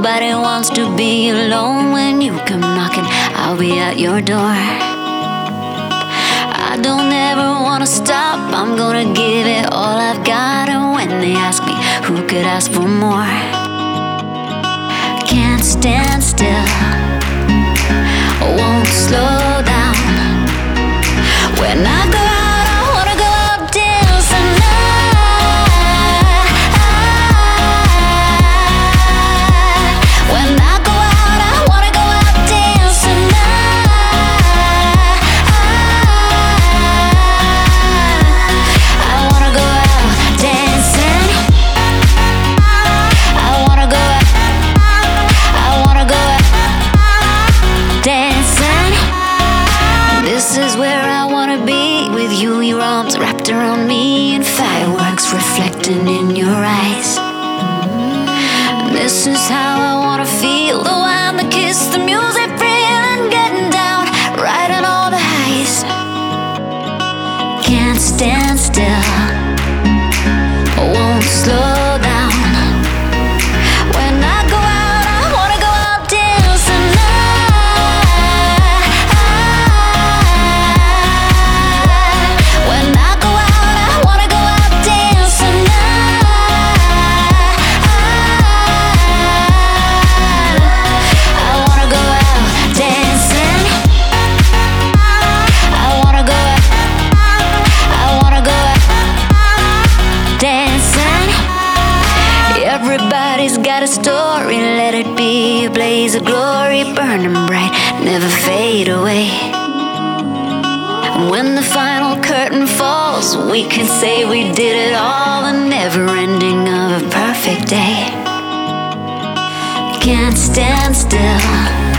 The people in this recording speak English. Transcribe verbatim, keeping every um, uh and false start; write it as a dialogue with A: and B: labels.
A: Nobody wants to be alone. When you come knocking, I'll be at your door. I don't ever wanna stop, I'm gonna give it all I've got. And when they ask me who could ask for more, can't stand still, won't slow down. When I go out, I wanna go out dancing. When I go out, I wanna go out dancing. I wanna go out dancing. I wanna go out. I wanna go out dancing. This is where I wanna be with you, your arms wrapped around me, and fireworks reflecting in your eyes. This is how I wanna feel, the wine, the kiss, the music, feeling, getting down, riding all the highs. Can't stand still, won't slow down. When I go out, I wanna go out dancing. When I go out, I wanna go out dancing. I wanna go out dancing. I wanna go out. I wanna go out dancing. Everybody's got a story, let it be a blaze of glory, burning bright, never fade away. When the final curtain falls, we can say we did it all, the never ending of a perfect day. Can't stand still,